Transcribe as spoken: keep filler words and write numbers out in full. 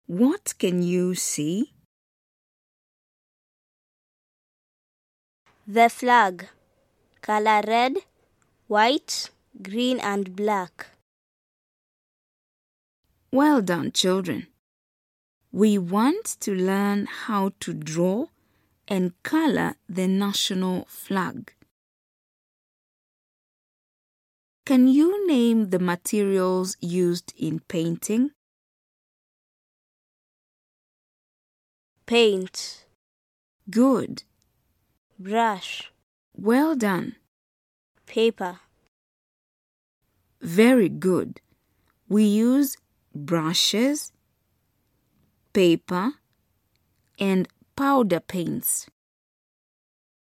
What can you see? The flag. Color red, white, green and black. Well done, children. We want to learn how to draw and color the national flag. Can you name the materials used in painting? Paint. Good. Brush. Well done. Paper. Very good. We use brushes, paper, and powder paints.